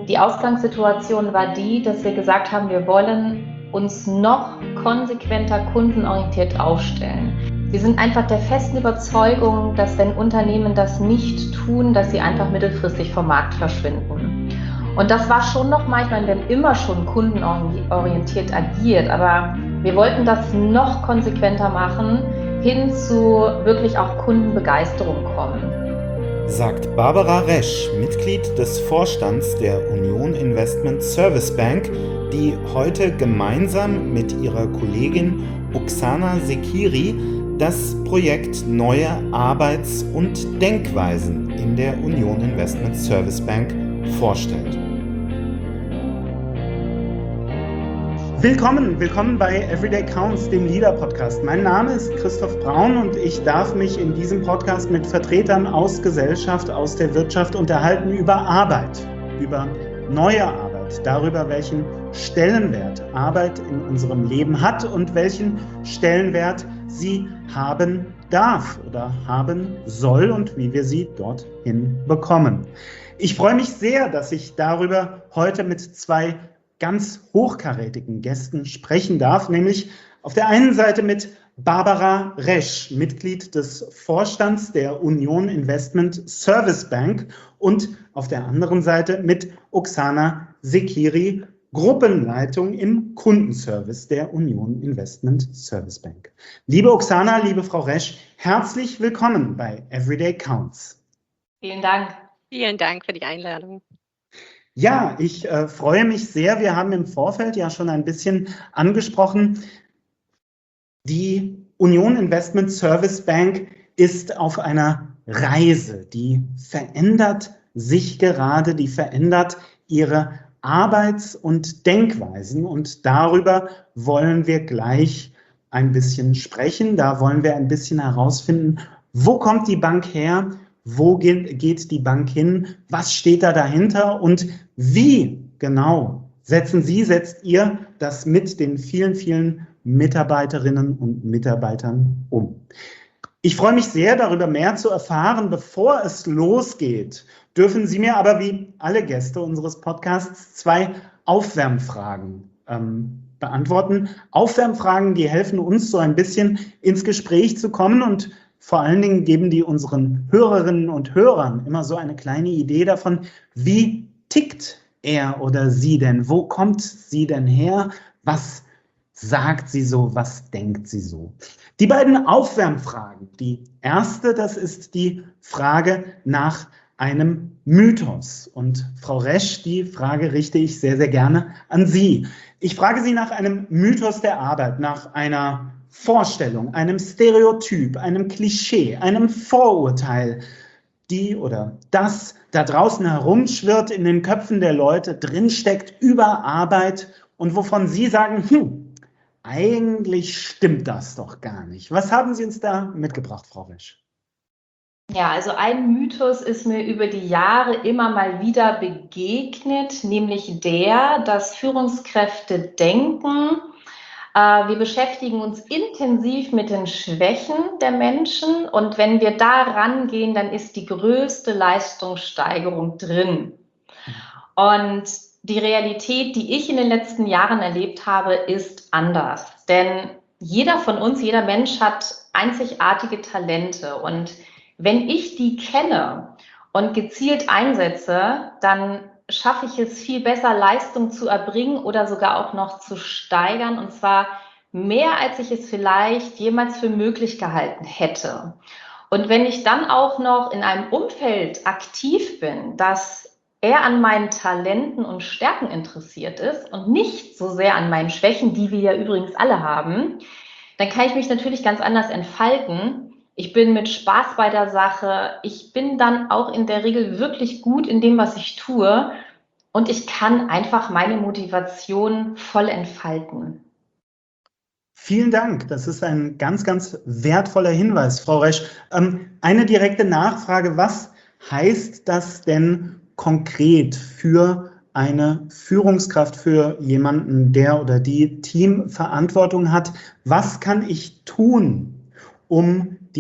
Die Ausgangssituation war die, dass wir gesagt haben, wir wollen uns noch konsequenter kundenorientiert aufstellen. Wir sind einfach der festen Überzeugung, dass wenn Unternehmen das nicht tun, dass sie einfach mittelfristig vom Markt verschwinden. Und das war schon nochmal, ich meine, wir haben immer schon kundenorientiert agiert, aber wir wollten das noch konsequenter machen, hin zu wirklich auch Kundenbegeisterung kommen. Sagt Barbara Resch, Mitglied des Vorstands der Union Investment Service Bank, die heute gemeinsam mit ihrer Kollegin Oksana Sekiri das Projekt Neue Arbeits- und Denkweisen in der Union Investment Service Bank vorstellt. Willkommen bei Everyday Counts, dem Leader-Podcast. Mein Name ist Christoph Braun und ich darf mich in diesem Podcast mit Vertretern aus Gesellschaft, aus der Wirtschaft unterhalten über Arbeit, über neue Arbeit, darüber, welchen Stellenwert Arbeit in unserem Leben hat und welchen Stellenwert sie haben darf oder haben soll und wie wir sie dorthin bekommen. Ich freue mich sehr, dass ich darüber heute mit zwei ganz hochkarätigen Gästen sprechen darf, nämlich auf der einen Seite mit Barbara Resch, Mitglied des Vorstands der Union Investment Service Bank, und auf der anderen Seite mit Oksana Sekiri, Gruppenleitung im Kundenservice der Union Investment Service Bank. Liebe Oksana, liebe Frau Resch, herzlich willkommen bei Everyday Counts. Vielen Dank. Vielen Dank für die Einladung. Ja, ich freue mich sehr. Wir haben im Vorfeld ja schon ein bisschen angesprochen, die Union Investment Service Bank ist auf einer Reise, die verändert sich gerade, die verändert ihre Arbeits- und Denkweisen, und darüber wollen wir gleich ein bisschen sprechen. Da wollen wir ein bisschen herausfinden, wo kommt die Bank her? Wo geht die Bank hin? Was steht da dahinter? Und wie genau setzt ihr das mit den vielen, vielen Mitarbeiterinnen und Mitarbeitern um? Ich freue mich sehr, darüber mehr zu erfahren. Bevor es losgeht, dürfen Sie mir aber wie alle Gäste unseres Podcasts zwei Aufwärmfragen beantworten. Aufwärmfragen, die helfen uns so ein bisschen ins Gespräch zu kommen, und vor allen Dingen geben die unseren Hörerinnen und Hörern immer so eine kleine Idee davon, wie tickt er oder sie denn? Wo kommt sie denn her? Was sagt sie so? Was denkt sie so? Die beiden Aufwärmfragen. Die erste, das ist die Frage nach einem Mythos. Und Frau Resch, die Frage richte ich sehr, sehr gerne an Sie. Ich frage Sie nach einem Mythos der Arbeit, nach einer Vorstellung, einem Stereotyp, einem Klischee, einem Vorurteil, die oder das da draußen herumschwirrt, in den Köpfen der Leute drinsteckt über Arbeit und wovon Sie sagen, eigentlich stimmt das doch gar nicht. Was haben Sie uns da mitgebracht, Frau Resch? Ja, also ein Mythos ist mir über die Jahre immer mal wieder begegnet, nämlich der, dass Führungskräfte denken, wir beschäftigen uns intensiv mit den Schwächen der Menschen, und wenn wir da rangehen, dann ist die größte Leistungssteigerung drin. Und die Realität, die ich in den letzten Jahren erlebt habe, ist anders. Denn jeder von uns, jeder Mensch hat einzigartige Talente, und wenn ich die kenne und gezielt einsetze, dann schaffe ich es viel besser, Leistung zu erbringen oder sogar auch noch zu steigern, und zwar mehr, als ich es vielleicht jemals für möglich gehalten hätte. Und wenn ich dann auch noch in einem Umfeld aktiv bin, das eher an meinen Talenten und Stärken interessiert ist und nicht so sehr an meinen Schwächen, die wir ja übrigens alle haben, dann kann ich mich natürlich ganz anders entfalten. Ich bin mit Spaß bei der Sache. Ich bin dann auch in der Regel wirklich gut in dem, was ich tue. Und ich kann einfach meine Motivation voll entfalten. Vielen Dank. Das ist ein ganz, ganz wertvoller Hinweis, Frau Resch. Eine direkte Nachfrage. Was heißt das denn konkret für eine Führungskraft, für jemanden, der oder die Teamverantwortung hat? Was kann ich tun, um die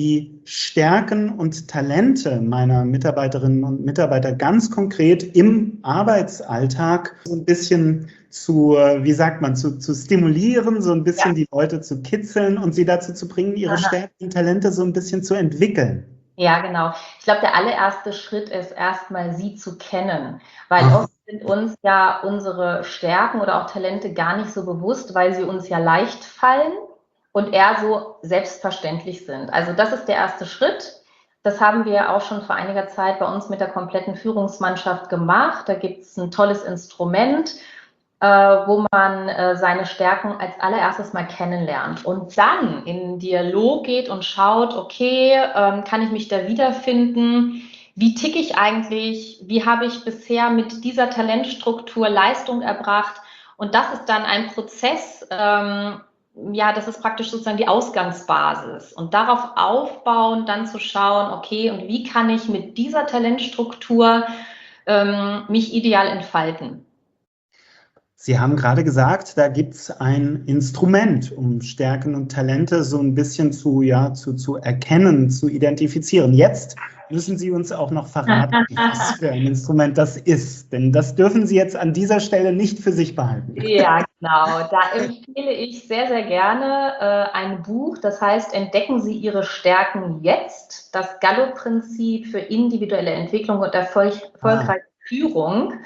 Stärken und Talente meiner Mitarbeiterinnen und Mitarbeiter ganz konkret im Arbeitsalltag so ein bisschen zu stimulieren, so ein bisschen die Leute zu kitzeln und sie dazu zu bringen, ihre Stärken und Talente so ein bisschen zu entwickeln? Ja, genau. Ich glaube, der allererste Schritt ist erstmal, sie zu kennen, weil oft sind uns ja unsere Stärken oder auch Talente gar nicht so bewusst, weil sie uns ja leicht fallen und eher so selbstverständlich sind. Also das ist der erste Schritt. Das haben wir auch schon vor einiger Zeit bei uns mit der kompletten Führungsmannschaft gemacht. Da gibt es ein tolles Instrument, wo man seine Stärken als allererstes mal kennenlernt und dann in den Dialog geht und schaut, okay, kann ich mich da wiederfinden? Wie ticke ich eigentlich? Wie habe ich bisher mit dieser Talentstruktur Leistung erbracht? Und das ist dann ein Prozess, das ist praktisch sozusagen die Ausgangsbasis. Und darauf aufbauen, dann zu schauen, okay, und wie kann ich mit dieser Talentstruktur mich ideal entfalten? Sie haben gerade gesagt, da gibt es ein Instrument, um Stärken und Talente so ein bisschen zu erkennen, zu identifizieren. Jetzt müssen Sie uns auch noch verraten, was für ein Instrument das ist. Denn das dürfen Sie jetzt an dieser Stelle nicht für sich behalten. Ja, genau. Da empfehle ich sehr, sehr gerne ein Buch, das heißt Entdecken Sie Ihre Stärken jetzt, das Gallup-Prinzip für individuelle Entwicklung und erfolgreiche Führung.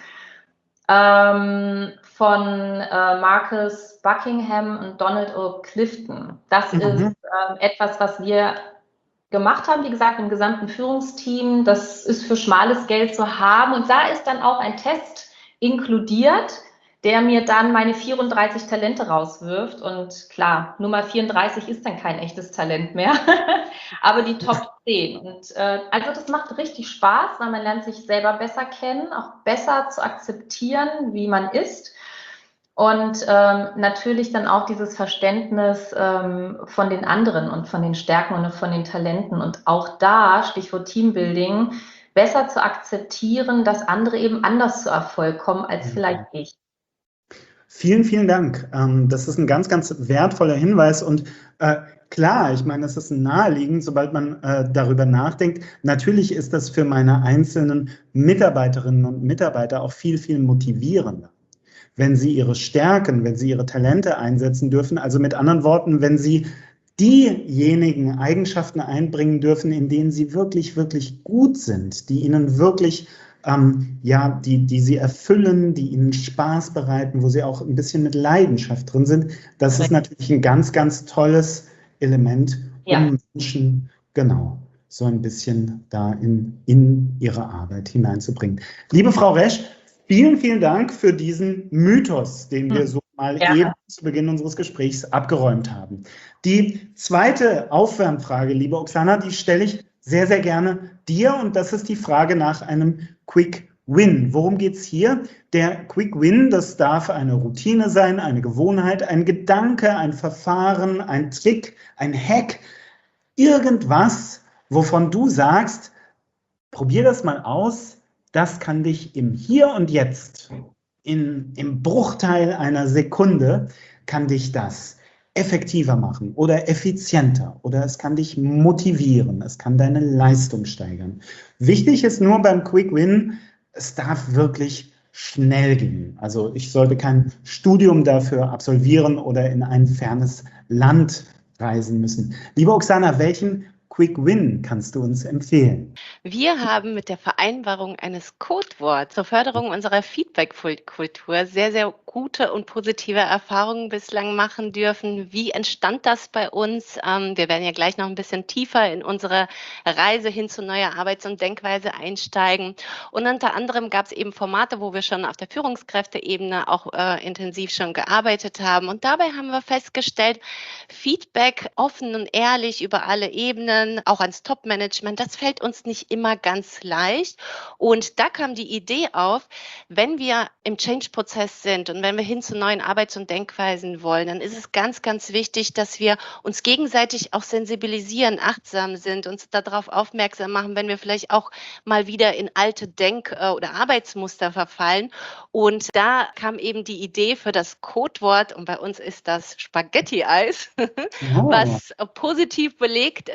Von Marcus Buckingham und Donald O. Clifton. Das ist etwas, was wir gemacht haben, wie gesagt, im gesamten Führungsteam. Das ist für schmales Geld zu haben. Und da ist dann auch ein Test inkludiert, der mir dann meine 34 Talente rauswirft. Und klar, Nummer 34 ist dann kein echtes Talent mehr, aber die Top 10. Und also das macht richtig Spaß, weil man lernt sich selber besser kennen, auch besser zu akzeptieren, wie man ist. Und natürlich dann auch dieses Verständnis von den anderen und von den Stärken und von den Talenten. Und auch da, Stichwort Teambuilding, besser zu akzeptieren, dass andere eben anders zu Erfolg kommen als vielleicht ich. Vielen, vielen Dank. Das ist ein ganz, ganz wertvoller Hinweis. Und klar, ich meine, es ist naheliegend, sobald man darüber nachdenkt. Natürlich ist das für meine einzelnen Mitarbeiterinnen und Mitarbeiter auch viel, viel motivierender, wenn sie ihre Stärken, wenn sie ihre Talente einsetzen dürfen. Also mit anderen Worten, wenn sie diejenigen Eigenschaften einbringen dürfen, in denen sie wirklich, wirklich gut sind, die ihnen wirklich die sie erfüllen, die ihnen Spaß bereiten, wo sie auch ein bisschen mit Leidenschaft drin sind. Das ist natürlich ein ganz, ganz tolles Element, um Menschen so ein bisschen da in ihre Arbeit hineinzubringen. Liebe Frau Resch, vielen, vielen Dank für diesen Mythos, den wir so mal eben zu Beginn unseres Gesprächs abgeräumt haben. Die zweite Aufwärmfrage, liebe Oksana, die stelle ich sehr, sehr gerne dir, und das ist die Frage nach einem Quick Win. Worum geht es hier? Der Quick Win, das darf eine Routine sein, eine Gewohnheit, ein Gedanke, ein Verfahren, ein Trick, ein Hack, irgendwas, wovon du sagst, probier das mal aus, das kann dich im Hier und Jetzt, im Bruchteil einer Sekunde, kann dich das effektiver machen oder effizienter, oder es kann dich motivieren, es kann deine Leistung steigern. Wichtig ist nur beim Quick Win, es darf wirklich schnell gehen. Also ich sollte kein Studium dafür absolvieren oder in ein fernes Land reisen müssen. Liebe Oksana, welchen Quick Win kannst du uns empfehlen? Wir haben mit der Vereinbarung eines Codeworts zur Förderung unserer Feedback-Kultur sehr, sehr gute und positive Erfahrungen bislang machen dürfen. Wie entstand das bei uns? Wir werden ja gleich noch ein bisschen tiefer in unsere Reise hin zu neuer Arbeits- und Denkweise einsteigen. Und unter anderem gab es eben Formate, wo wir schon auf der Führungskräfteebene auch intensiv schon gearbeitet haben. Und dabei haben wir festgestellt, Feedback offen und ehrlich über alle Ebenen, auch ans Top-Management, das fällt uns nicht immer ganz leicht. Und da kam die Idee auf, wenn wir im Change-Prozess sind und wenn wir hin zu neuen Arbeits- und Denkweisen wollen, dann ist es ganz, ganz wichtig, dass wir uns gegenseitig auch sensibilisieren, achtsam sind, uns darauf aufmerksam machen, wenn wir vielleicht auch mal wieder in alte Denk- oder Arbeitsmuster verfallen. Und da kam eben die Idee für das Codewort, und bei uns ist das Spaghetti-Eis, was positiv belegt ist,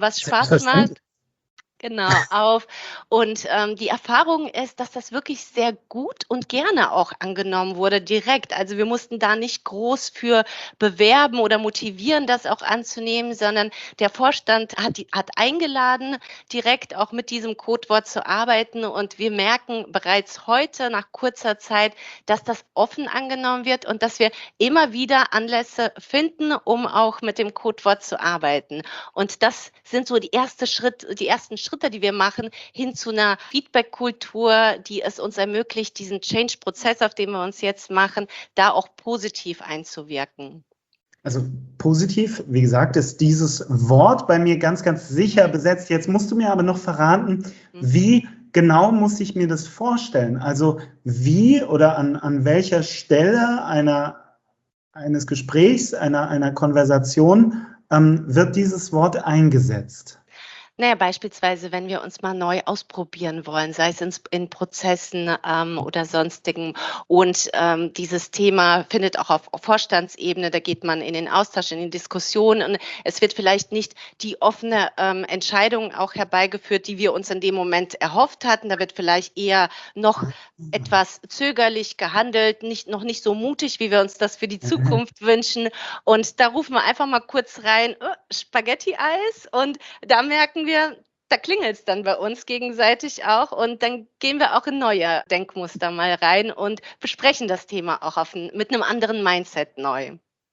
was Spaß macht. Genau, auf. Und die Erfahrung ist, dass das wirklich sehr gut und gerne auch angenommen wurde, direkt. Also wir mussten da nicht groß für bewerben oder motivieren, das auch anzunehmen, sondern der Vorstand hat eingeladen, direkt auch mit diesem Codewort zu arbeiten. Und wir merken bereits heute, nach kurzer Zeit, dass das offen angenommen wird und dass wir immer wieder Anlässe finden, um auch mit dem Codewort zu arbeiten. Und das sind so die ersten Schritte, die wir machen, hin zu einer Feedback-Kultur, die es uns ermöglicht, diesen Change-Prozess, auf den wir uns jetzt machen, da auch positiv einzuwirken. Also positiv, wie gesagt, ist dieses Wort bei mir ganz, ganz sicher besetzt. Jetzt musst du mir aber noch verraten, wie genau muss ich mir das vorstellen? Also wie oder an welcher Stelle eines Gesprächs, einer Konversation wird dieses Wort eingesetzt? Naja, beispielsweise, wenn wir uns mal neu ausprobieren wollen, sei es in Prozessen oder sonstigen. Und dieses Thema findet auch auf Vorstandsebene, da geht man in den Austausch, in die Diskussion. Und es wird vielleicht nicht die offene Entscheidung auch herbeigeführt, die wir uns in dem Moment erhofft hatten. Da wird vielleicht eher noch etwas zögerlich gehandelt, noch nicht so mutig, wie wir uns das für die Zukunft wünschen. Und da rufen wir einfach mal kurz rein, Spaghetti-Eis. Und da merken wir, da klingelt es dann bei uns gegenseitig auch und dann gehen wir auch in neue Denkmuster mal rein und besprechen das Thema auch mit einem anderen Mindset neu.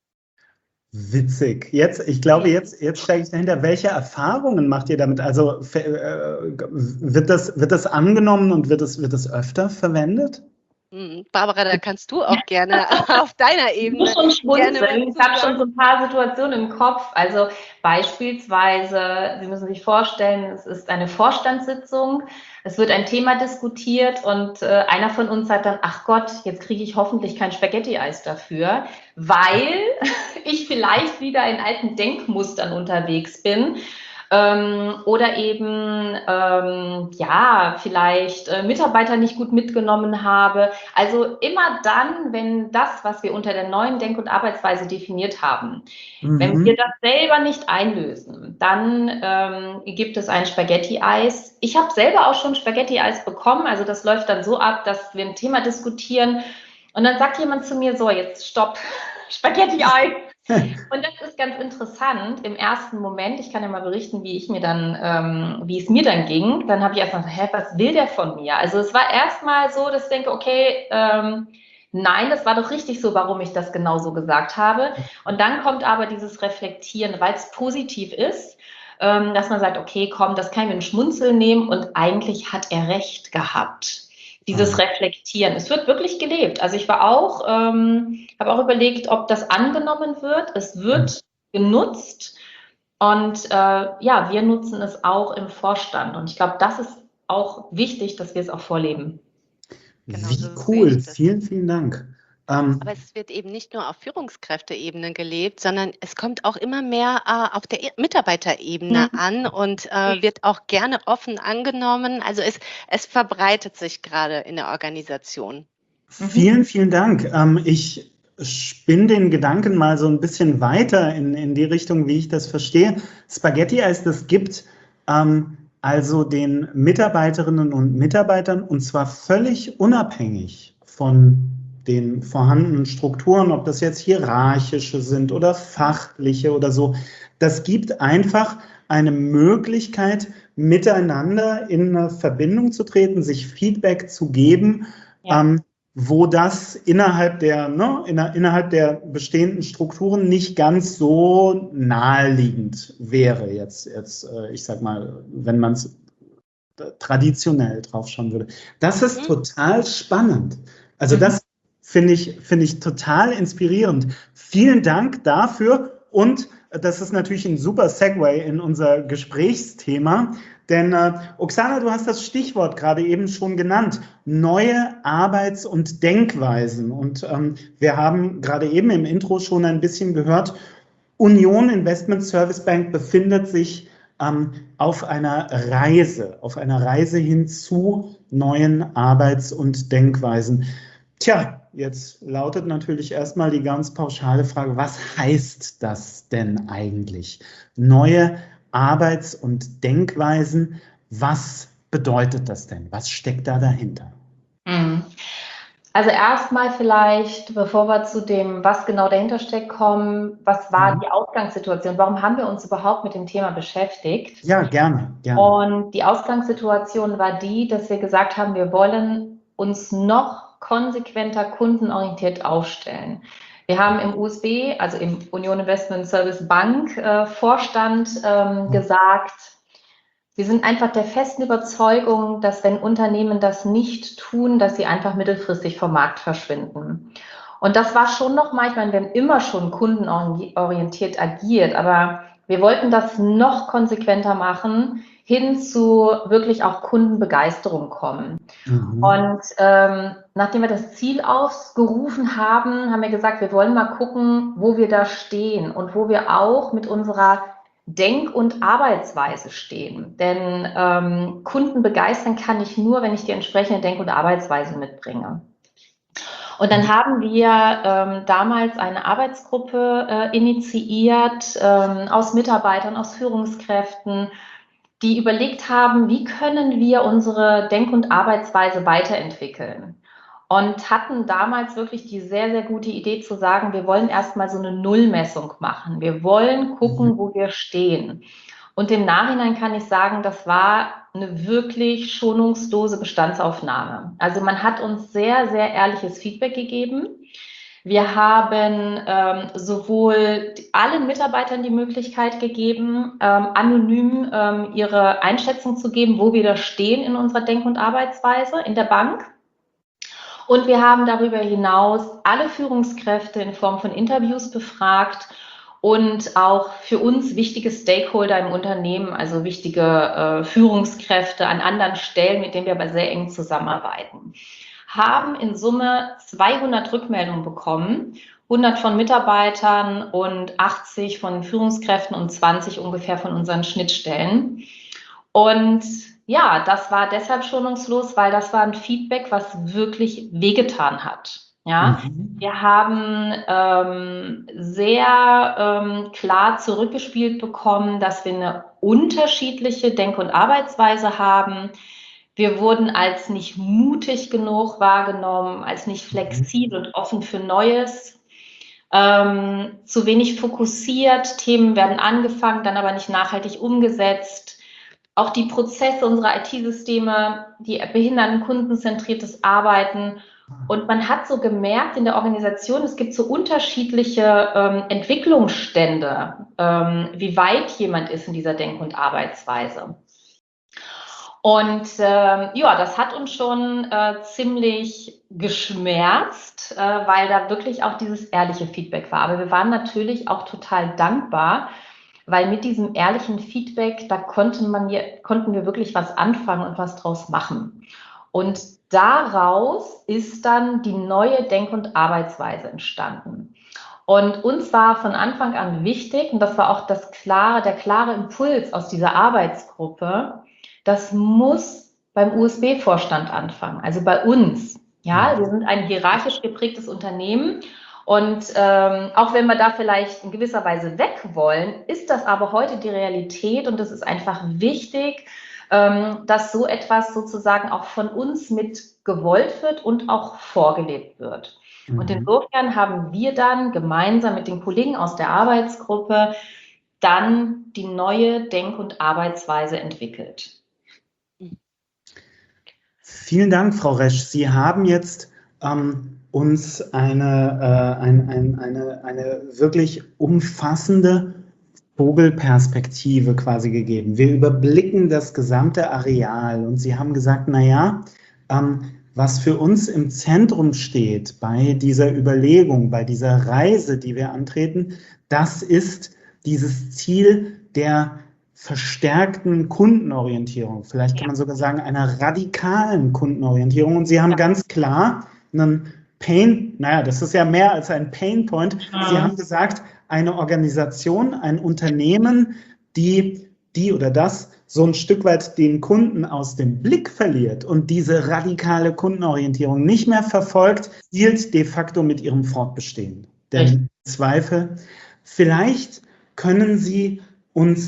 Witzig. Ich glaube, jetzt steige ich dahinter. Welche Erfahrungen macht ihr damit? Also wird das angenommen und wird es öfter verwendet? Barbara, da kannst du auch gerne auf deiner Ebene. Ich muss schon schmunzeln. Ich habe schon so ein paar Situationen im Kopf. Also beispielsweise, Sie müssen sich vorstellen, es ist eine Vorstandssitzung, es wird ein Thema diskutiert und einer von uns sagt dann, ach Gott, jetzt kriege ich hoffentlich kein Spaghetti-Eis dafür, weil ich vielleicht wieder in alten Denkmustern unterwegs bin. Oder eben, vielleicht Mitarbeiter nicht gut mitgenommen habe. Also immer dann, wenn das, was wir unter der neuen Denk- und Arbeitsweise definiert haben, wenn wir das selber nicht einlösen, dann gibt es ein Spaghetti-Eis. Ich habe selber auch schon Spaghetti-Eis bekommen. Also das läuft dann so ab, dass wir ein Thema diskutieren und dann sagt jemand zu mir, so, jetzt stopp, Spaghetti-Eis. Und das ist ganz interessant. Im ersten Moment, ich kann ja mal berichten, wie es mir dann ging. Dann habe ich erstmal gesagt, was will der von mir? Also es war erstmal so, dass ich denke, okay, nein, das war doch richtig so, warum ich das genau so gesagt habe. Und dann kommt aber dieses Reflektieren, weil es positiv ist, dass man sagt, okay, komm, das kann ich mit einem Schmunzeln nehmen und eigentlich hat er recht gehabt. Dieses Reflektieren. Es wird wirklich gelebt. Also ich habe auch überlegt, ob das angenommen wird. Es wird genutzt und wir nutzen es auch im Vorstand. Und ich glaube, das ist auch wichtig, dass wir es auch vorleben. Genau, wie cool. Vielen, vielen Dank. Aber es wird eben nicht nur auf Führungskräfteebene gelebt, sondern es kommt auch immer mehr auf der Mitarbeiterebene an und wird auch gerne offen angenommen. Also es verbreitet sich gerade in der Organisation. Vielen, vielen Dank. Ich spinne den Gedanken mal so ein bisschen weiter in die Richtung, wie ich das verstehe. Spaghetti-Eis, das gibt also den Mitarbeiterinnen und Mitarbeitern, und zwar völlig unabhängig von den vorhandenen Strukturen, ob das jetzt hierarchische sind oder fachliche oder so. Das gibt einfach eine Möglichkeit, miteinander in eine Verbindung zu treten, sich Feedback zu geben, wo das innerhalb der bestehenden Strukturen nicht ganz so naheliegend wäre. Jetzt ich sag mal, wenn man es traditionell drauf schauen würde. Das ist total spannend. Also das finde ich total inspirierend. Vielen Dank dafür und das ist natürlich ein super Segway in unser Gesprächsthema, denn Oksana, du hast das Stichwort gerade eben schon genannt, neue Arbeits- und Denkweisen. Und wir haben gerade eben im Intro schon ein bisschen gehört, Union Investment Service Bank befindet sich auf einer Reise hin zu neuen Arbeits- und Denkweisen. Tja, jetzt lautet natürlich erstmal die ganz pauschale Frage, was heißt das denn eigentlich? Neue Arbeits- und Denkweisen. Was bedeutet das denn? Was steckt da dahinter? Also erstmal vielleicht, bevor wir zu dem, was genau dahinter steckt, kommen, was war die Ausgangssituation? Warum haben wir uns überhaupt mit dem Thema beschäftigt? Ja, gerne. Und die Ausgangssituation war die, dass wir gesagt haben, wir wollen uns noch konsequenter kundenorientiert aufstellen. Wir haben im USB, also im Union Investment Service Bank Vorstand gesagt, wir sind einfach der festen Überzeugung, dass wenn Unternehmen das nicht tun, dass sie einfach mittelfristig vom Markt verschwinden. Und das war schon nochmal, ich meine, wir haben immer schon kundenorientiert agiert, aber wir wollten das noch konsequenter machen, hin zu wirklich auch Kundenbegeisterung kommen. Und nachdem wir das Ziel ausgerufen haben, haben wir gesagt, wir wollen mal gucken, wo wir da stehen und wo wir auch mit unserer Denk- und Arbeitsweise stehen. Denn Kunden begeistern kann ich nur, wenn ich die entsprechende Denk- und Arbeitsweise mitbringe. Und dann haben wir damals eine Arbeitsgruppe initiiert aus Mitarbeitern, aus Führungskräften, die überlegt haben, wie können wir unsere Denk- und Arbeitsweise weiterentwickeln. Und hatten damals wirklich die sehr, sehr gute Idee zu sagen, wir wollen erstmal so eine Nullmessung machen. Wir wollen gucken, wo wir stehen. Und im Nachhinein kann ich sagen, das war eine wirklich schonungslose Bestandsaufnahme. Also man hat uns sehr, sehr ehrliches Feedback gegeben. Wir haben sowohl allen Mitarbeitern die Möglichkeit gegeben, anonym ihre Einschätzung zu geben, wo wir da stehen in unserer Denk- und Arbeitsweise in der Bank. Und wir haben darüber hinaus alle Führungskräfte in Form von Interviews befragt und auch für uns wichtige Stakeholder im Unternehmen, also wichtige Führungskräfte an anderen Stellen, mit denen wir aber sehr eng zusammenarbeiten, haben in Summe 200 Rückmeldungen bekommen, 100 von Mitarbeitern und 80 von Führungskräften und 20 ungefähr von unseren Schnittstellen. Und ja, das war deshalb schonungslos, weil das war ein Feedback, was wirklich wehgetan hat. Ja, wir haben sehr klar zurückgespielt bekommen, dass wir eine unterschiedliche Denk- und Arbeitsweise haben. Wir wurden als nicht mutig genug wahrgenommen, als nicht flexibel und offen für Neues, zu wenig fokussiert. Themen werden angefangen, dann aber nicht nachhaltig umgesetzt. Auch die Prozesse unserer IT-Systeme, die behindern ein kundenzentriertes Arbeiten. Und man hat so gemerkt in der Organisation, es gibt so unterschiedliche Entwicklungsstände, wie weit jemand ist in dieser Denk- und Arbeitsweise. Und ja, das hat uns schon ziemlich geschmerzt, weil da wirklich auch dieses ehrliche Feedback war. Aber wir waren natürlich auch total dankbar, weil mit diesem ehrlichen Feedback, da konnten wir wirklich was anfangen und was draus machen. Und daraus ist dann die neue Denk- und Arbeitsweise entstanden. Und uns war von Anfang an wichtig, und das war auch der klare Impuls aus dieser Arbeitsgruppe, das muss beim USB-Vorstand anfangen, also bei uns. Ja, wir sind ein hierarchisch geprägtes Unternehmen. Und auch wenn wir da vielleicht in gewisser Weise weg wollen, ist das aber heute die Realität und es ist einfach wichtig, dass so etwas sozusagen auch von uns mit gewollt wird und auch vorgelebt wird. Und insofern haben wir dann gemeinsam mit den Kollegen aus der Arbeitsgruppe dann die neue Denk- und Arbeitsweise entwickelt. Vielen Dank, Frau Resch. Sie haben jetzt uns eine wirklich umfassende Vogelperspektive quasi gegeben. Wir überblicken das gesamte Areal und Sie haben gesagt, naja, was für uns im Zentrum steht bei dieser Überlegung, bei dieser Reise, die wir antreten, das ist dieses Ziel der verstärkten Kundenorientierung. Vielleicht kann man sogar sagen, einer radikalen Kundenorientierung. Und Sie haben ganz klar einen das ist ja mehr als ein Painpoint. Sie haben gesagt, eine Organisation, ein Unternehmen, die oder das so ein Stück weit den Kunden aus dem Blick verliert und diese radikale Kundenorientierung nicht mehr verfolgt, zielt de facto mit ihrem Fortbestehen. Denn Zweifel, vielleicht können Sie uns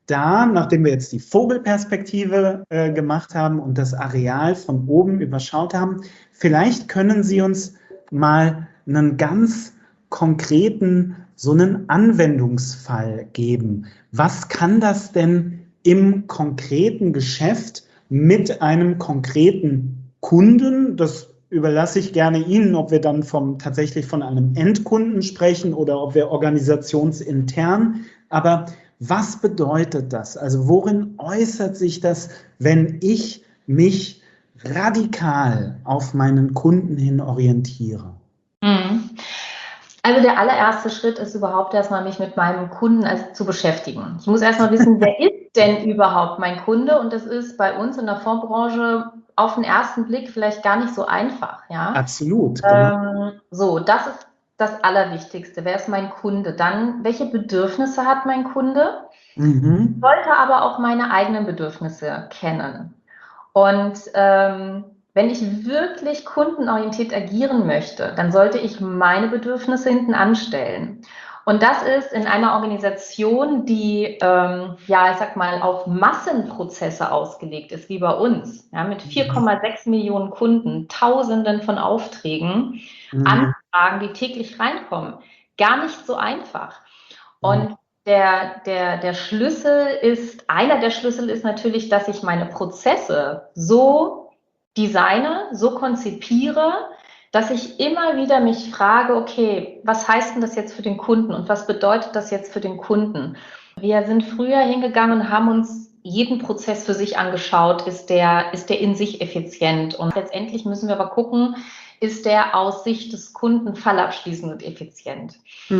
da, nachdem wir jetzt die Vogelperspektive gemacht haben und das Areal von oben überschaut haben, vielleicht können Sie uns mal einen ganz konkreten, so einen Anwendungsfall geben. Was kann das denn im konkreten Geschäft mit einem konkreten Kunden, das überlasse ich gerne Ihnen, ob wir dann tatsächlich von einem Endkunden sprechen oder ob wir organisationsintern, aber was bedeutet das? Also worin äußert sich das, wenn ich mich radikal auf meinen Kunden hin orientiere? Also der allererste Schritt ist überhaupt erstmal, mich mit meinem Kunden zu beschäftigen. Ich muss erstmal wissen, wer ist denn überhaupt mein Kunde? Und das ist bei uns in der Fondsbranche auf den ersten Blick vielleicht gar nicht so einfach. Ja? Absolut. Genau. So, das ist das Allerwichtigste. Wer ist mein Kunde? Dann, welche Bedürfnisse hat mein Kunde? Ich sollte aber auch meine eigenen Bedürfnisse kennen. Und wenn ich wirklich kundenorientiert agieren möchte, dann sollte ich meine Bedürfnisse hinten anstellen. Und das ist in einer Organisation, die, ich sag mal, auf Massenprozesse ausgelegt ist, wie bei uns, ja, mit 4,6 Millionen Kunden, Tausenden von Aufträgen, Anfragen, die täglich reinkommen. Gar nicht so einfach. Und der Schlüssel einer der Schlüssel ist natürlich, dass ich meine Prozesse so designe, so konzipiere, dass ich immer wieder mich frage, okay, was heißt denn das jetzt für den Kunden und was bedeutet das jetzt für den Kunden? Wir sind früher hingegangen und haben uns jeden Prozess für sich angeschaut, ist der in sich effizient? Und letztendlich müssen wir aber gucken, ist der aus Sicht des Kunden fallabschließend und effizient?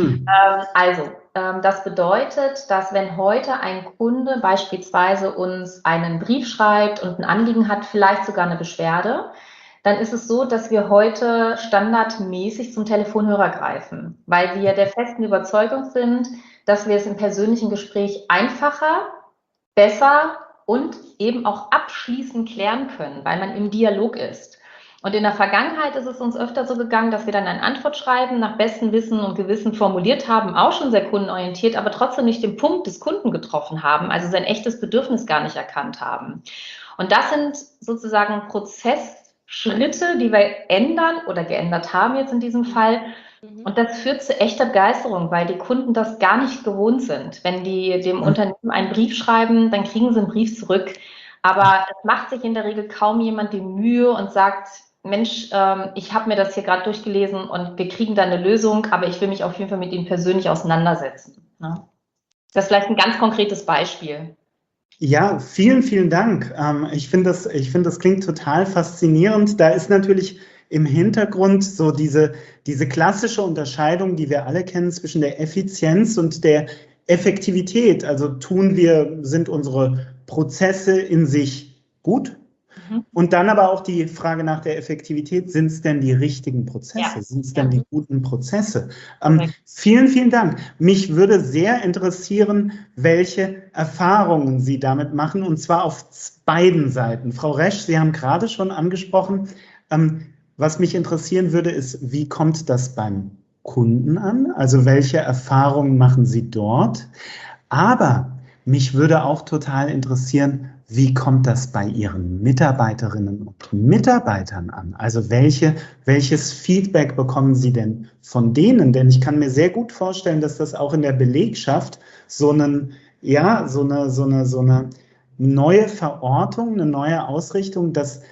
Das bedeutet, dass wenn heute ein Kunde beispielsweise uns einen Brief schreibt und ein Anliegen hat, vielleicht sogar eine Beschwerde, dann ist es so, dass wir heute standardmäßig zum Telefonhörer greifen, weil wir der festen Überzeugung sind, dass wir es im persönlichen Gespräch einfacher, besser und eben auch abschließend klären können, weil man im Dialog ist. Und in der Vergangenheit ist es uns öfter so gegangen, dass wir dann ein Antwortschreiben nach bestem Wissen und Gewissen formuliert haben, auch schon sehr kundenorientiert, aber trotzdem nicht den Punkt des Kunden getroffen haben, also sein echtes Bedürfnis gar nicht erkannt haben. Und das sind sozusagen Prozessschritte, die wir ändern oder geändert haben jetzt in diesem Fall. Und das führt zu echter Begeisterung, weil die Kunden das gar nicht gewohnt sind. Wenn die dem Unternehmen einen Brief schreiben, dann kriegen sie einen Brief zurück. Aber es macht sich in der Regel kaum jemand die Mühe und sagt, Mensch, ich habe mir das hier gerade durchgelesen und wir kriegen da eine Lösung, aber ich will mich auf jeden Fall mit Ihnen persönlich auseinandersetzen. Ne? Das ist vielleicht ein ganz konkretes Beispiel. Ja, vielen, vielen Dank. Ich finde, das klingt total faszinierend. Da ist natürlich im Hintergrund so diese klassische Unterscheidung, die wir alle kennen zwischen der Effizienz und der Effektivität. Also sind unsere Prozesse in sich gut? Und dann aber auch die Frage nach der Effektivität, sind es denn die richtigen Prozesse? Ja. Sind es denn die guten Prozesse? Vielen, vielen Dank. Mich würde sehr interessieren, welche Erfahrungen Sie damit machen, und zwar auf beiden Seiten. Frau Resch, Sie haben gerade schon angesprochen, was mich interessieren würde, ist, wie kommt das beim Kunden an? Also welche Erfahrungen machen Sie dort? Aber mich würde auch total interessieren, wie kommt das bei Ihren Mitarbeiterinnen und Mitarbeitern an? Also welches Feedback bekommen Sie denn von denen? Denn ich kann mir sehr gut vorstellen, dass das auch in der Belegschaft so eine neue Verortung, eine neue Ausrichtung, das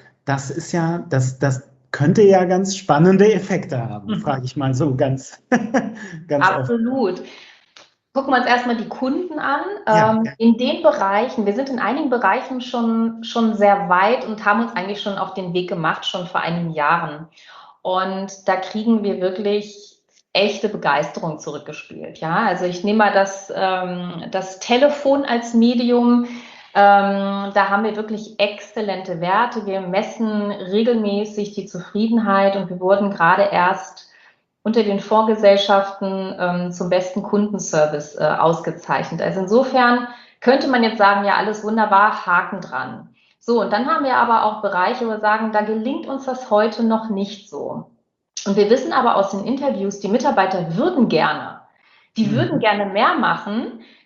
könnte ja ganz spannende Effekte haben, frage ich mal so ganz Absolut. Gucken wir uns erstmal die Kunden an. In den Bereichen, wir sind in einigen Bereichen schon sehr weit und haben uns eigentlich schon auf den Weg gemacht, schon vor einigen Jahren. Und da kriegen wir wirklich echte Begeisterung zurückgespielt. Ja? Also ich nehme mal das Telefon als Medium. Da haben wir wirklich exzellente Werte. Wir messen regelmäßig die Zufriedenheit und wir wurden gerade erst unter den Fondsgesellschaften zum besten Kundenservice ausgezeichnet. Also insofern könnte man jetzt sagen, ja, alles wunderbar, Haken dran. So, und dann haben wir aber auch Bereiche, wo wir sagen, da gelingt uns das heute noch nicht so. Und wir wissen aber aus den Interviews, die Mitarbeiter würden gerne mehr machen,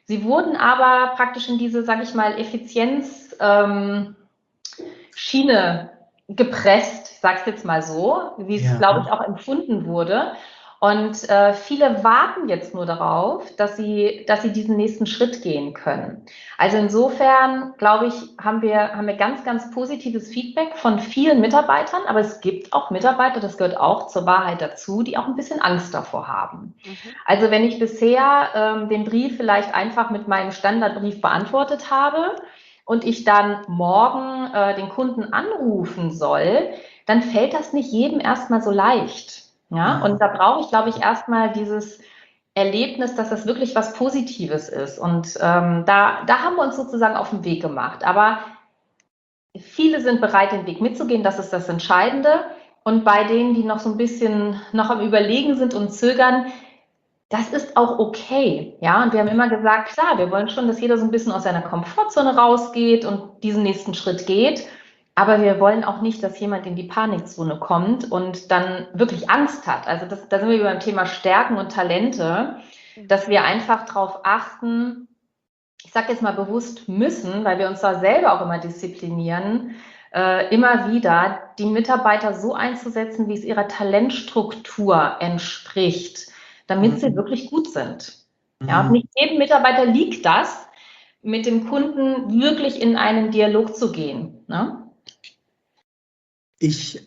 Sie wurden aber praktisch in diese, sage ich mal, Effizienzschiene gepresst, ich sage es jetzt mal so, wie es, glaube ich, auch empfunden wurde. Und viele warten jetzt nur darauf, dass sie diesen nächsten Schritt gehen können. Also insofern, glaube ich, haben wir ganz, ganz positives Feedback von vielen Mitarbeitern, aber es gibt auch Mitarbeiter, das gehört auch zur Wahrheit dazu, die auch ein bisschen Angst davor haben. Also wenn ich bisher den Brief vielleicht einfach mit meinem Standardbrief beantwortet habe und ich dann morgen den Kunden anrufen soll, dann fällt das nicht jedem erstmal so leicht. Ja, und da brauche ich, glaube ich, erstmal dieses Erlebnis, dass das wirklich was Positives ist. Und da haben wir uns sozusagen auf den Weg gemacht. Aber viele sind bereit, den Weg mitzugehen, das ist das Entscheidende. Und bei denen, die noch so ein bisschen noch am Überlegen sind und zögern, das ist auch okay. Ja, und wir haben immer gesagt, klar, wir wollen schon, dass jeder so ein bisschen aus seiner Komfortzone rausgeht und diesen nächsten Schritt geht. Aber wir wollen auch nicht, dass jemand in die Panikzone kommt und dann wirklich Angst hat. Also da sind wir beim Thema Stärken und Talente, dass wir einfach darauf achten, ich sage jetzt mal bewusst müssen, weil wir uns da selber auch immer disziplinieren, immer wieder die Mitarbeiter so einzusetzen, wie es ihrer Talentstruktur entspricht, damit sie wirklich gut sind. Ja, und nicht jedem Mitarbeiter liegt das, mit dem Kunden wirklich in einen Dialog zu gehen. Ne? Ich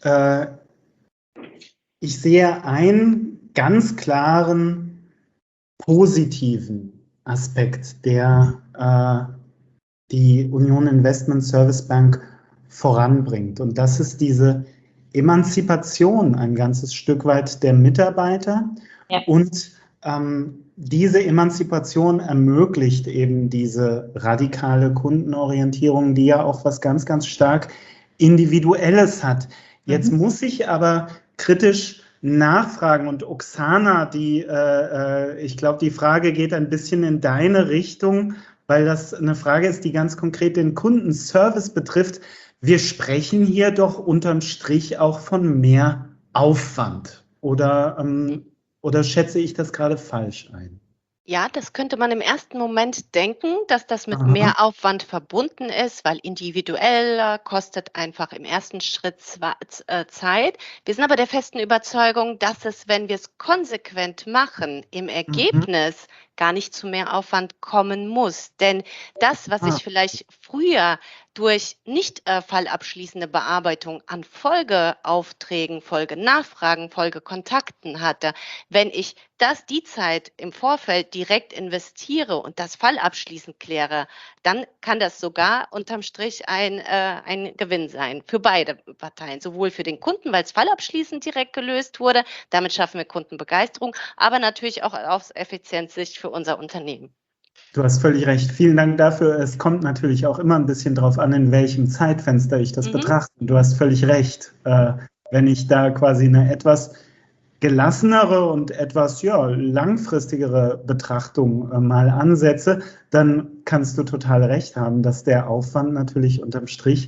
sehe einen ganz klaren positiven Aspekt, der die Union Investment Service Bank voranbringt. Und das ist diese Emanzipation ein ganzes Stück weit der Mitarbeiter. Ja. Und diese Emanzipation ermöglicht eben diese radikale Kundenorientierung, die ja auch was ganz, ganz stark Individuelles hat. Jetzt muss ich aber kritisch nachfragen und Oksana, ich glaube, die Frage geht ein bisschen in deine Richtung, weil das eine Frage ist, die ganz konkret den Kundenservice betrifft. Wir sprechen hier doch unterm Strich auch von mehr Aufwand. Oder schätze ich das gerade falsch ein? Ja, das könnte man im ersten Moment denken, dass das mit mehr Aufwand verbunden ist, weil individuell kostet einfach im ersten Schritt Zeit. Wir sind aber der festen Überzeugung, dass es, wenn wir es konsequent machen, im Ergebnis gar nicht zu mehr Aufwand kommen muss. Denn das, was ich vielleicht früher durch nicht fallabschließende Bearbeitung an Folgeaufträgen, Folgenachfragen, Folgekontakten hatte, wenn ich die Zeit im Vorfeld direkt investiere und das fallabschließend kläre, dann kann das sogar unterm Strich ein Gewinn sein für beide Parteien. Sowohl für den Kunden, weil es fallabschließend direkt gelöst wurde, damit schaffen wir Kundenbegeisterung, aber natürlich auch aus Effizienzsicht für unser Unternehmen. Du hast völlig recht. Vielen Dank dafür. Es kommt natürlich auch immer ein bisschen drauf an, in welchem Zeitfenster ich das betrachte. Du hast völlig recht. Wenn ich da quasi eine etwas gelassenere und etwas langfristigere Betrachtung mal ansetze, dann kannst du total recht haben, dass der Aufwand natürlich unterm Strich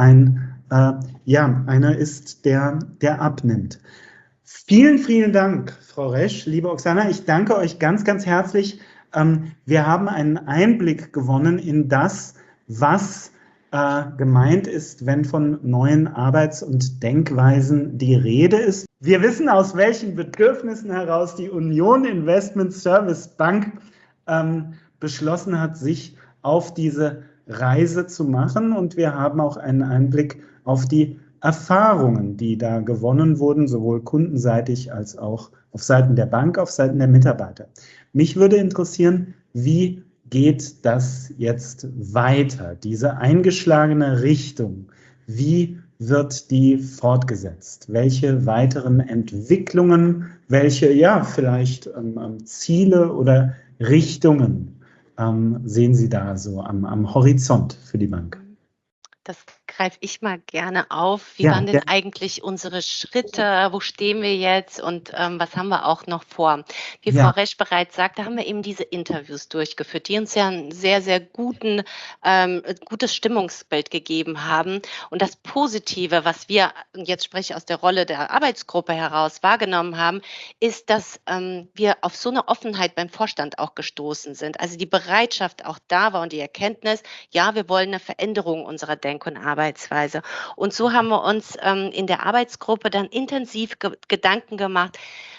einer ist, der abnimmt. Vielen, vielen Dank, Frau Resch, liebe Oksana. Ich danke euch ganz, ganz herzlich. Wir haben einen Einblick gewonnen in das, was gemeint ist, wenn von neuen Arbeits- und Denkweisen die Rede ist. Wir wissen, aus welchen Bedürfnissen heraus die Union Investment Service Bank beschlossen hat, sich auf diese Reise zu machen. Und wir haben auch einen Einblick auf die Erfahrungen, die da gewonnen wurden, sowohl kundenseitig als auch auf Seiten der Bank, auf Seiten der Mitarbeiter. Mich würde interessieren, wie geht das jetzt weiter, diese eingeschlagene Richtung? Wie wird die fortgesetzt? Welche weiteren Entwicklungen, welche vielleicht Ziele oder Richtungen sehen Sie da so am Horizont für die Bank? Das greife ich mal gerne auf. Wie Ja, waren denn eigentlich unsere Schritte? Wo stehen wir jetzt und was haben wir auch noch vor? Wie Frau ja. Resch bereits sagte, haben wir eben diese Interviews durchgeführt, die uns ja ein sehr, sehr gutes Stimmungsbild gegeben haben. Und das Positive, was wir, und jetzt spreche ich aus der Rolle der Arbeitsgruppe heraus, wahrgenommen haben, ist, dass wir auf so eine Offenheit beim Vorstand auch gestoßen sind. Also die Bereitschaft auch da war und die Erkenntnis, ja, wir wollen eine Veränderung unserer Denk- und Arbeitsweise. Und so haben wir uns in der Arbeitsgruppe dann intensiv Gedanken gemacht,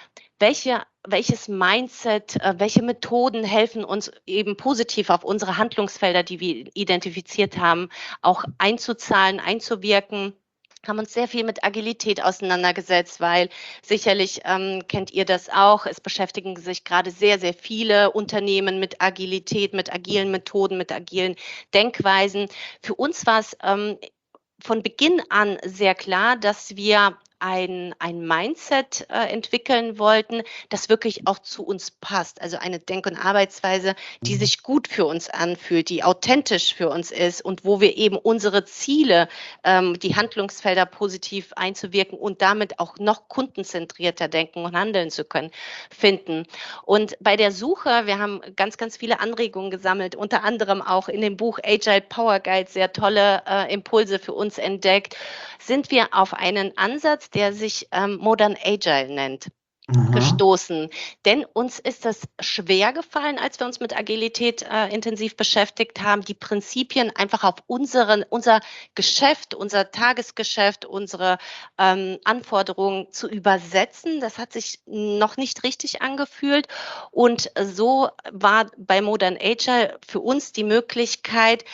welches Mindset, welche Methoden helfen uns eben positiv auf unsere Handlungsfelder, die wir identifiziert haben, auch einzuzahlen, einzuwirken. Haben uns sehr viel mit Agilität auseinandergesetzt, weil sicherlich kennt ihr das auch. Es beschäftigen sich gerade sehr, sehr viele Unternehmen mit Agilität, mit agilen Methoden, mit agilen Denkweisen. Für uns war es von Beginn an sehr klar, dass wir ein Mindset entwickeln wollten, das wirklich auch zu uns passt. Also eine Denk- und Arbeitsweise, die sich gut für uns anfühlt, die authentisch für uns ist und wo wir eben unsere Ziele, die Handlungsfelder positiv einzuwirken und damit auch noch kundenzentrierter denken und handeln zu können, finden. Und bei der Suche, wir haben ganz, ganz viele Anregungen gesammelt, unter anderem auch in dem Buch Agile Power Guide sehr tolle Impulse für uns entdeckt, sind wir auf einen Ansatz, der sich Modern Agile nennt, gestoßen. Denn uns ist das schwer gefallen, als wir uns mit Agilität intensiv beschäftigt haben, die Prinzipien einfach auf unser Geschäft, unser Tagesgeschäft, unsere Anforderungen zu übersetzen. Das hat sich noch nicht richtig angefühlt. Und so war bei Modern Agile für uns die Möglichkeit,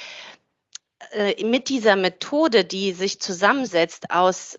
mit dieser Methode, die sich zusammensetzt aus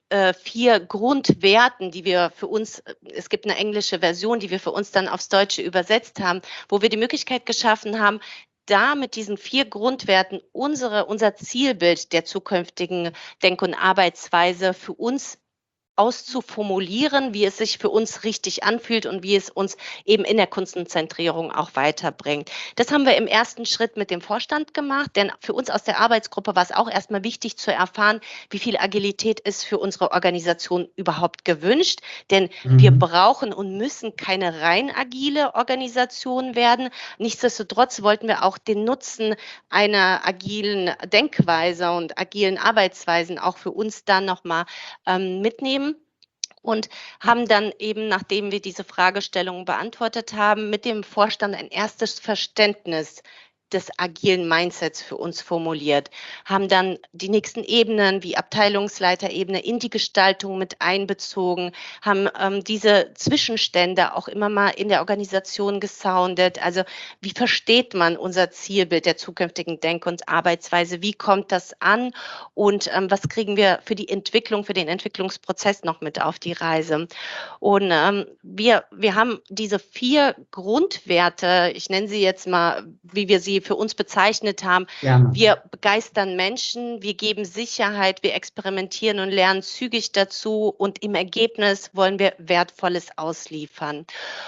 4 Grundwerten, die wir für uns, es gibt eine englische Version, die wir für uns dann aufs Deutsche übersetzt haben, wo wir die Möglichkeit geschaffen haben, da mit diesen 4 Grundwerten unser Zielbild der zukünftigen Denk- und Arbeitsweise für uns auszuformulieren, wie es sich für uns richtig anfühlt und wie es uns eben in der Kundenzentrierung auch weiterbringt. Das haben wir im ersten Schritt mit dem Vorstand gemacht, denn für uns aus der Arbeitsgruppe war es auch erstmal wichtig zu erfahren, wie viel Agilität ist für unsere Organisation überhaupt gewünscht, denn wir brauchen und müssen keine rein agile Organisation werden. Nichtsdestotrotz wollten wir auch den Nutzen einer agilen Denkweise und agilen Arbeitsweisen auch für uns dann nochmal mitnehmen. Und haben dann eben, nachdem wir diese Fragestellungen beantwortet haben, mit dem Vorstand ein erstes Verständnis des agilen Mindsets für uns formuliert, haben dann die nächsten Ebenen wie Abteilungsleiterebene in die Gestaltung mit einbezogen, haben diese Zwischenstände auch immer mal in der Organisation gesoundet. Also wie versteht man unser Zielbild der zukünftigen Denk- und Arbeitsweise? Wie kommt das an? Und was kriegen wir für die Entwicklung, für den Entwicklungsprozess noch mit auf die Reise? Und wir haben diese 4 Grundwerte, ich nenne sie jetzt mal, wie wir sie für uns bezeichnet haben. Gerne. Wir begeistern Menschen, wir geben Sicherheit, wir experimentieren und lernen zügig dazu und im Ergebnis wollen wir Wertvolles ausliefern.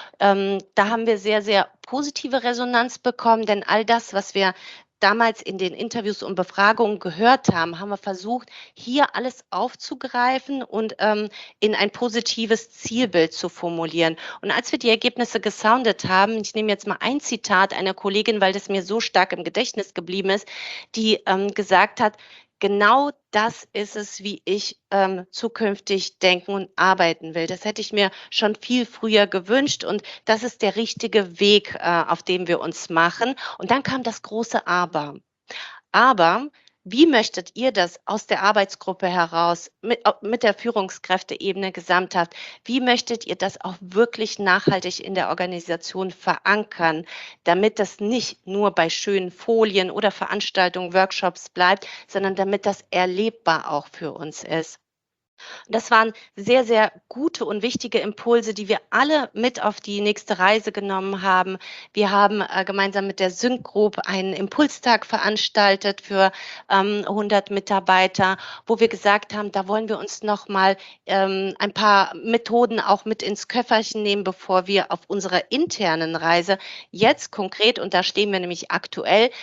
Da haben wir sehr, sehr positive Resonanz bekommen, denn all das, was wir damals in den Interviews und Befragungen gehört haben, haben wir versucht, hier alles aufzugreifen und in ein positives Zielbild zu formulieren. Und als wir die Ergebnisse gesoundet haben, ich nehme jetzt mal ein Zitat einer Kollegin, weil das mir so stark im Gedächtnis geblieben ist, die gesagt hat, genau das ist es, wie ich zukünftig denken und arbeiten will. Das hätte ich mir schon viel früher gewünscht und das ist der richtige Weg, auf dem wir uns machen. Und dann kam das große Aber. Aber wie möchtet ihr das aus der Arbeitsgruppe heraus, mit der Führungskräfteebene gesamthaft, wie möchtet ihr das auch wirklich nachhaltig in der Organisation verankern, damit das nicht nur bei schönen Folien oder Veranstaltungen, Workshops bleibt, sondern damit das erlebbar auch für uns ist? Das waren sehr, sehr gute und wichtige Impulse, die wir alle mit auf die nächste Reise genommen haben. Wir haben gemeinsam mit der Sync Group einen Impulstag veranstaltet für 100 Mitarbeiter, wo wir gesagt haben, da wollen wir uns noch mal ein paar Methoden auch mit ins Köfferchen nehmen, bevor wir auf unserer internen Reise jetzt konkret, und da stehen wir nämlich aktuell,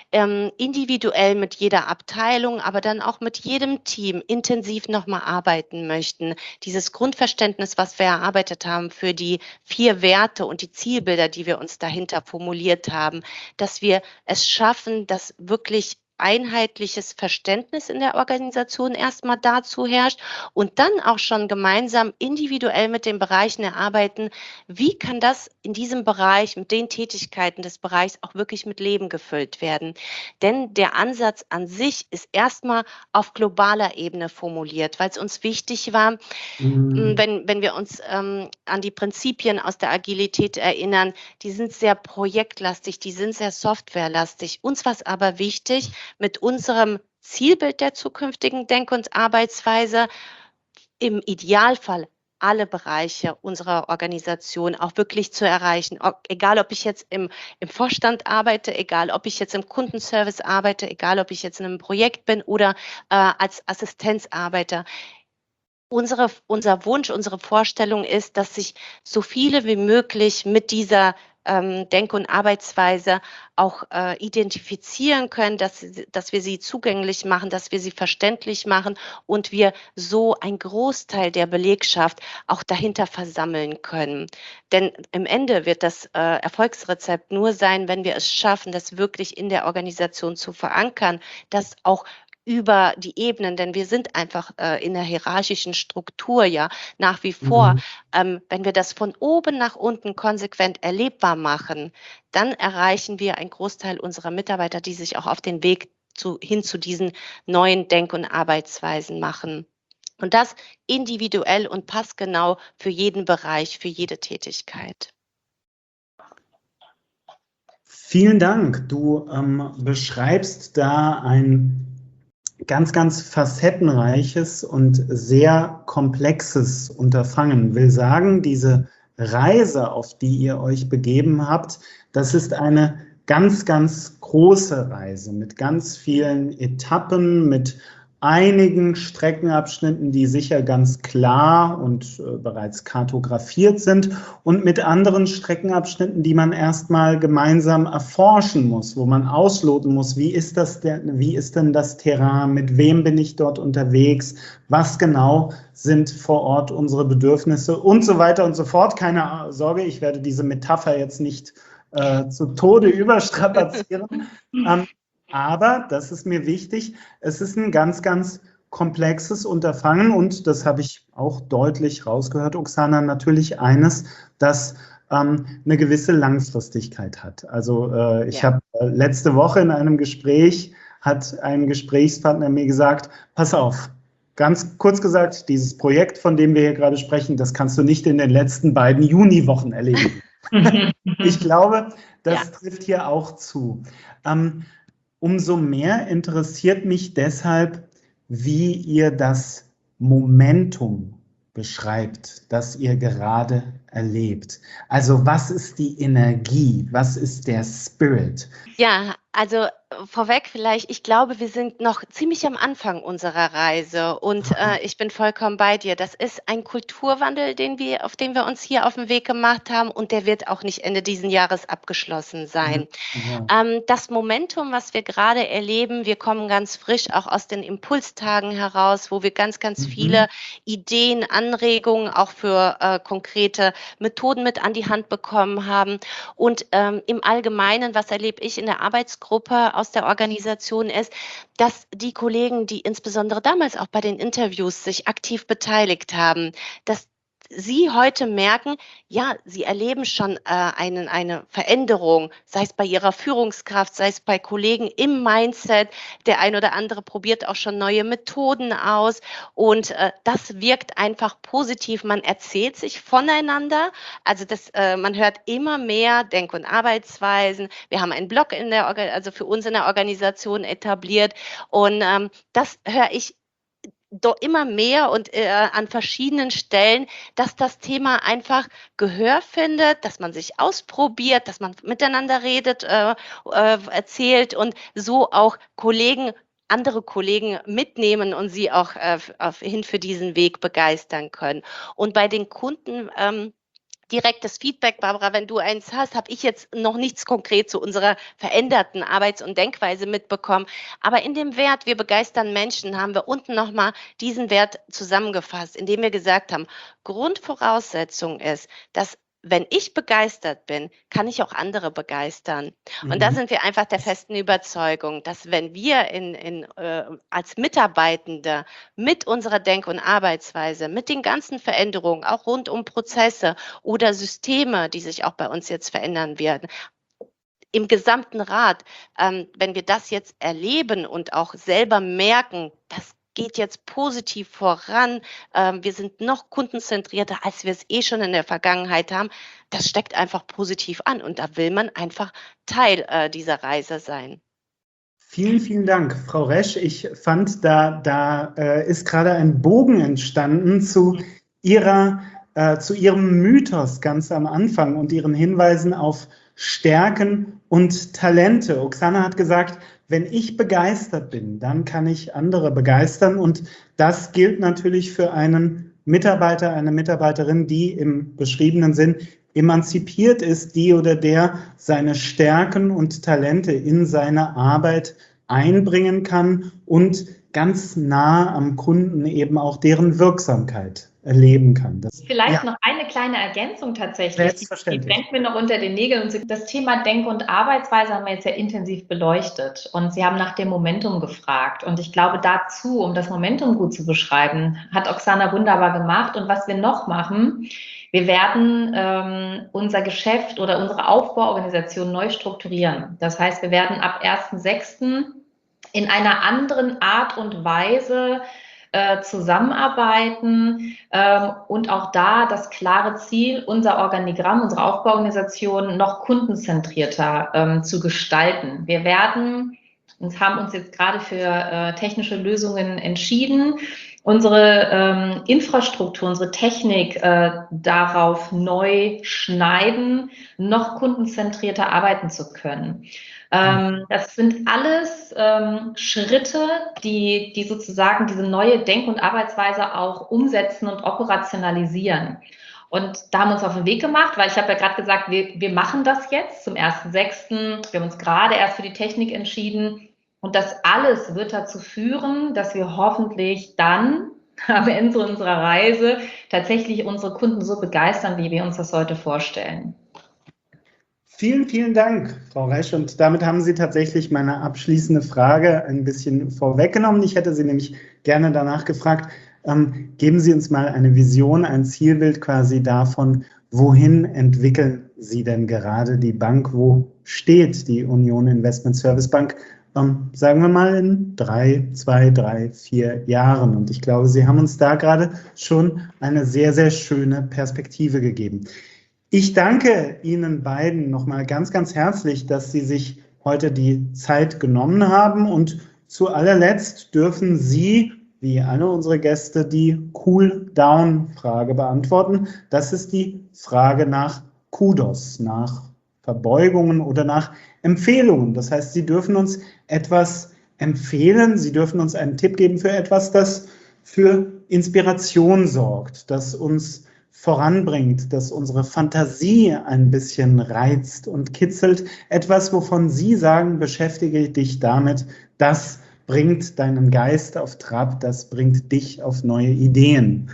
individuell mit jeder Abteilung, aber dann auch mit jedem Team intensiv nochmal arbeiten möchten. Dieses Grundverständnis, was wir erarbeitet haben für die 4 Werte und die Zielbilder, die wir uns dahinter formuliert haben, dass wir es schaffen, dass wirklich einheitliches Verständnis in der Organisation erstmal dazu herrscht und dann auch schon gemeinsam individuell mit den Bereichen erarbeiten, wie kann das in diesem Bereich, mit den Tätigkeiten des Bereichs auch wirklich mit Leben gefüllt werden. Denn der Ansatz an sich ist erstmal auf globaler Ebene formuliert, weil es uns wichtig war, wenn wir uns an die Prinzipien aus der Agilität erinnern, die sind sehr projektlastig, die sind sehr softwarelastig. Uns war es aber wichtig, mit unserem Zielbild der zukünftigen Denk- und Arbeitsweise im Idealfall alle Bereiche unserer Organisation auch wirklich zu erreichen. Egal, ob ich jetzt im Vorstand arbeite, egal, ob ich jetzt im Kundenservice arbeite, egal, ob ich jetzt in einem Projekt bin oder als Assistenzarbeiter. Unser Wunsch, unsere Vorstellung ist, dass sich so viele wie möglich mit dieser Denk- und Arbeitsweise auch identifizieren können, dass wir sie zugänglich machen, dass wir sie verständlich machen und wir so einen Großteil der Belegschaft auch dahinter versammeln können. Denn im Ende wird das Erfolgsrezept nur sein, wenn wir es schaffen, das wirklich in der Organisation zu verankern, dass auch über die Ebenen, denn wir sind einfach in der hierarchischen Struktur ja nach wie vor. Wenn wir das von oben nach unten konsequent erlebbar machen, dann erreichen wir einen Großteil unserer Mitarbeiter, die sich auch auf den Weg hin zu diesen neuen Denk- und Arbeitsweisen machen. Und das individuell und passgenau für jeden Bereich, für jede Tätigkeit. Vielen Dank. Du beschreibst da ein ganz, ganz facettenreiches und sehr komplexes Unterfangen. Will sagen, diese Reise, auf die ihr euch begeben habt, das ist eine ganz, ganz große Reise mit ganz vielen Etappen, mit einigen Streckenabschnitten, die sicher ganz klar und bereits kartografiert sind und mit anderen Streckenabschnitten, die man erstmal gemeinsam erforschen muss, wo man ausloten muss, wie ist denn das Terrain, mit wem bin ich dort unterwegs, was genau sind vor Ort unsere Bedürfnisse und so weiter und so fort. Keine Sorge, ich werde diese Metapher jetzt nicht zu Tode überstrapazieren. Aber, das ist mir wichtig, es ist ein ganz, ganz komplexes Unterfangen und das habe ich auch deutlich rausgehört, Oksana, natürlich eines, das eine gewisse Langfristigkeit hat. Also ich habe letzte Woche in einem Gespräch, hat ein Gesprächspartner mir gesagt, pass auf, ganz kurz gesagt, dieses Projekt, von dem wir hier gerade sprechen, das kannst du nicht in den letzten beiden Juniwochen erledigen. Ich glaube, das trifft hier auch zu. Umso mehr interessiert mich deshalb, wie ihr das Momentum beschreibt, das ihr gerade erlebt. Also was ist die Energie? Was ist der Spirit? Ja, also vorweg vielleicht, ich glaube, wir sind noch ziemlich am Anfang unserer Reise und ich bin vollkommen bei dir. Das ist ein Kulturwandel, auf den wir uns hier auf den Weg gemacht haben und der wird auch nicht Ende diesen Jahres abgeschlossen sein. Das Momentum, was wir gerade erleben, wir kommen ganz frisch auch aus den Impulstagen heraus, wo wir ganz, ganz viele Ideen, Anregungen auch für konkrete Methoden mit an die Hand bekommen haben. Und im Allgemeinen, was erlebe ich in der Arbeitsgruppe aus der Organisation ist, dass die Kollegen, die insbesondere damals auch bei den Interviews sich aktiv beteiligt haben, dass Sie heute merken, ja, Sie erleben schon eine Veränderung, sei es bei Ihrer Führungskraft, sei es bei Kollegen im Mindset. Der ein oder andere probiert auch schon neue Methoden aus und das wirkt einfach positiv. Man erzählt sich voneinander, also man hört immer mehr Denk- und Arbeitsweisen. Wir haben einen Blog also für uns in der Organisation etabliert und das höre ich doch immer mehr und an verschiedenen Stellen, dass das Thema einfach Gehör findet, dass man sich ausprobiert, dass man miteinander redet, erzählt und so auch andere Kollegen mitnehmen und sie auch hin für diesen Weg begeistern können. Und bei den Kunden direktes Feedback, Barbara, wenn du eins hast, habe ich jetzt noch nichts konkret zu unserer veränderten Arbeits- und Denkweise mitbekommen. Aber in dem Wert, wir begeistern Menschen, haben wir unten nochmal diesen Wert zusammengefasst, indem wir gesagt haben, Grundvoraussetzung ist, dass wenn ich begeistert bin, kann ich auch andere begeistern. Und da sind wir einfach der festen Überzeugung, dass wenn wir als Mitarbeitende mit unserer Denk- und Arbeitsweise, mit den ganzen Veränderungen, auch rund um Prozesse oder Systeme, die sich auch bei uns jetzt verändern werden, im gesamten Rat, wenn wir das jetzt erleben und auch selber merken, das geht jetzt positiv voran, wir sind noch kundenzentrierter, als wir es schon in der Vergangenheit haben, das steckt einfach positiv an und da will man einfach Teil dieser Reise sein. Vielen, vielen Dank, Frau Resch. Ich fand, da ist gerade ein Bogen entstanden zu Ihrem Mythos ganz am Anfang und Ihren Hinweisen auf Stärken und Talente. Oksana hat gesagt, wenn ich begeistert bin, dann kann ich andere begeistern. Und das gilt natürlich für einen Mitarbeiter, eine Mitarbeiterin, die im beschriebenen Sinn emanzipiert ist, die oder der seine Stärken und Talente in seine Arbeit einbringen kann und ganz nah am Kunden eben auch deren Wirksamkeit erleben kann. Vielleicht noch eine kleine Ergänzung tatsächlich. Selbstverständlich. Die brennt mir noch unter den Nägeln. Und das Thema Denk- und Arbeitsweise haben wir jetzt sehr intensiv beleuchtet. Und Sie haben nach dem Momentum gefragt. Und ich glaube dazu, um das Momentum gut zu beschreiben, hat Oksana wunderbar gemacht. Und was wir noch machen, wir werden unser Geschäft oder unsere Aufbauorganisation neu strukturieren. Das heißt, wir werden ab 1.6. in einer anderen Art und Weise zusammenarbeiten und auch da das klare Ziel, unser Organigramm, unsere Aufbauorganisation noch kundenzentrierter zu gestalten. Wir werden und haben uns jetzt gerade für technische Lösungen entschieden, unsere Infrastruktur, unsere Technik darauf neu schneiden, noch kundenzentrierter arbeiten zu können. Das sind alles Schritte, die sozusagen diese neue Denk- und Arbeitsweise auch umsetzen und operationalisieren. Und da haben wir uns auf den Weg gemacht, weil ich habe ja gerade gesagt, wir machen das jetzt zum 1.6. Wir haben uns gerade erst für die Technik entschieden. Und das alles wird dazu führen, dass wir hoffentlich dann am Ende unserer Reise tatsächlich unsere Kunden so begeistern, wie wir uns das heute vorstellen. Vielen, vielen Dank, Frau Resch. Und damit haben Sie tatsächlich meine abschließende Frage ein bisschen vorweggenommen. Ich hätte Sie nämlich gerne danach gefragt, geben Sie uns mal eine Vision, ein Zielbild quasi davon, wohin entwickeln Sie denn gerade die Bank? Wo steht die Union Investment Service Bank? Sagen wir mal in 2, 3, 4 Jahren. Und ich glaube, Sie haben uns da gerade schon eine sehr, sehr schöne Perspektive gegeben. Ich danke Ihnen beiden nochmal ganz, ganz herzlich, dass Sie sich heute die Zeit genommen haben. Und zu allerletzt dürfen Sie, wie alle unsere Gäste, die Cool-Down-Frage beantworten. Das ist die Frage nach Kudos, nach Verbeugungen oder nach Empfehlungen. Das heißt, Sie dürfen uns etwas empfehlen, Sie dürfen uns einen Tipp geben für etwas, das für Inspiration sorgt, das uns voranbringt, das unsere Fantasie ein bisschen reizt und kitzelt. Etwas, wovon Sie sagen, beschäftige dich damit, das bringt deinen Geist auf Trab, das bringt dich auf neue Ideen.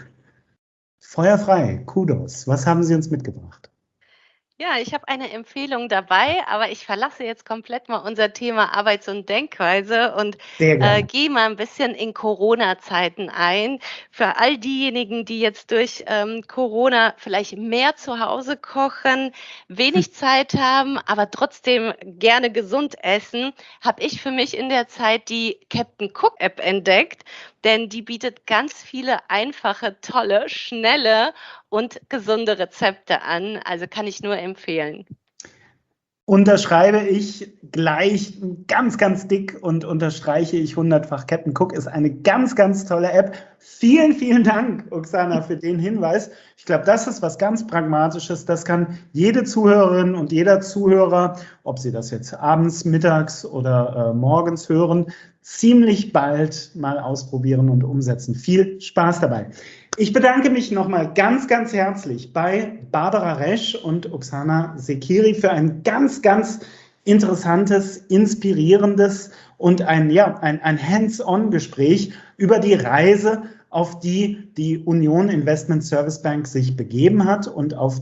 Feuer frei, Kudos. Was haben Sie uns mitgebracht? Ja, ich habe eine Empfehlung dabei, aber ich verlasse jetzt komplett mal unser Thema Arbeits- und Denkweise und gehe mal ein bisschen in Corona-Zeiten ein. Für all diejenigen, die jetzt durch Corona vielleicht mehr zu Hause kochen, wenig Zeit haben, aber trotzdem gerne gesund essen, habe ich für mich in der Zeit die Captain Cook App entdeckt, denn die bietet ganz viele einfache, tolle, schnelle und gesunde Rezepte an. Also kann ich nur empfehlen. Unterschreibe ich gleich ganz, ganz dick und unterstreiche ich 100-fach. Captain Cook ist eine ganz, ganz tolle App. Vielen, vielen Dank, Oksana, für den Hinweis. Ich glaube, das ist was ganz Pragmatisches. Das kann jede Zuhörerin und jeder Zuhörer, ob sie das jetzt abends, mittags oder morgens hören, ziemlich bald mal ausprobieren und umsetzen. Viel Spaß dabei. Ich bedanke mich nochmal ganz, ganz herzlich bei Barbara Resch und Oksana Sekiri für ein ganz, ganz interessantes, inspirierendes und ein Hands-on-Gespräch über die Reise, auf die die Union Investment Service Bank sich begeben hat und auf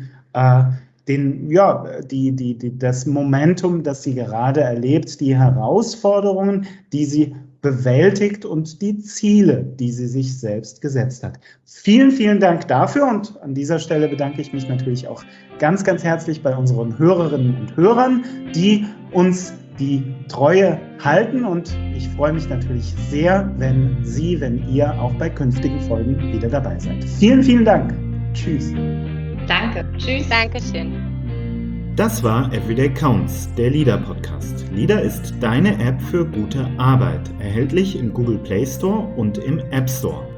das Momentum, das sie gerade erlebt, die Herausforderungen, die sie bewältigt und die Ziele, die sie sich selbst gesetzt hat. Vielen, vielen Dank dafür und an dieser Stelle bedanke ich mich natürlich auch ganz, ganz herzlich bei unseren Hörerinnen und Hörern, die uns die Treue halten, und ich freue mich natürlich sehr, wenn ihr auch bei künftigen Folgen wieder dabei seid. Vielen, vielen Dank. Tschüss. Danke. Tschüss. Dankeschön. Das war Everyday Counts, der LEADER-Podcast. LEADER ist deine App für gute Arbeit, erhältlich im Google Play Store und im App Store.